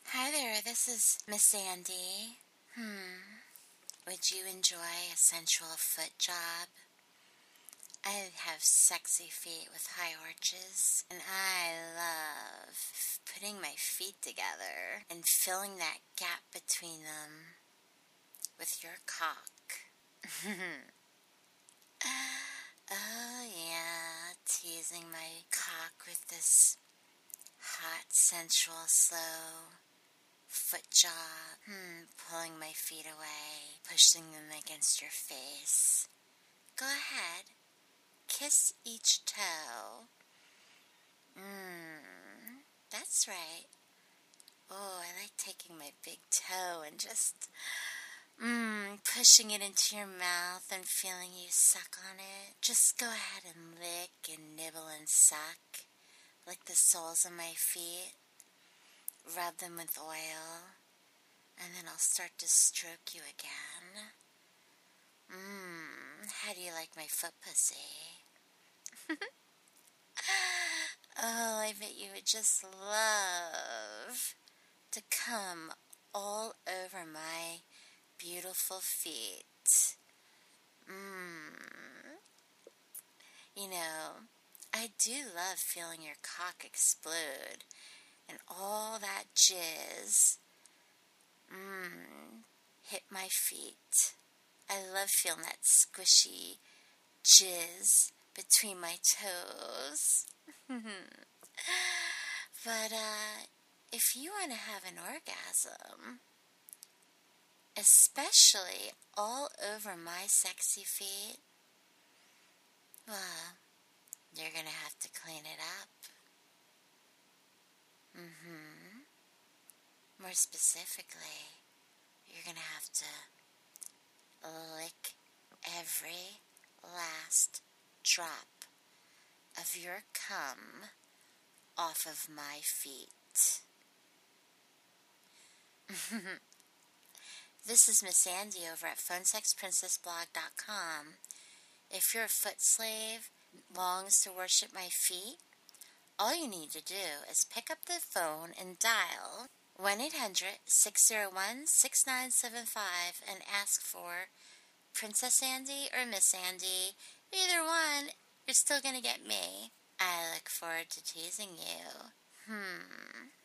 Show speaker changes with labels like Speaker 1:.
Speaker 1: Hi there, this is Miss Sandy. Would you enjoy a sensual foot job? I have sexy feet with high arches, and I love putting my feet together and filling that gap between them with your cock. Oh yeah, teasing my cock with this hot, sensual, slow foot job, pulling my feet away, pushing them against your face. Go ahead, kiss each toe. That's right. Oh, I like taking my big toe and just, pushing it into your mouth and feeling you suck on it. Just go ahead and lick and nibble and suck, like the soles of my feet. Rub them with oil, and then I'll start to stroke you again. How do you like my foot pussy? Oh, I bet you would just love to come all over my beautiful feet. You know, I do love feeling your cock explode and all that jizz hit my feet. I love feeling that squishy jizz between my toes. But if you want to have an orgasm, especially all over my sexy feet, well, you're going to have to clean it up. More specifically, you're going to have to lick every last drop of your cum off of my feet. This is Miss Sandy over at PhoneSexPrincessBlog.com. If your foot slave longs to worship my feet, all you need to do is pick up the phone and dial 1-800-601-6975 and ask for Princess Sandy or Miss Sandy. Either one, you're still going to get me. I look forward to teasing you.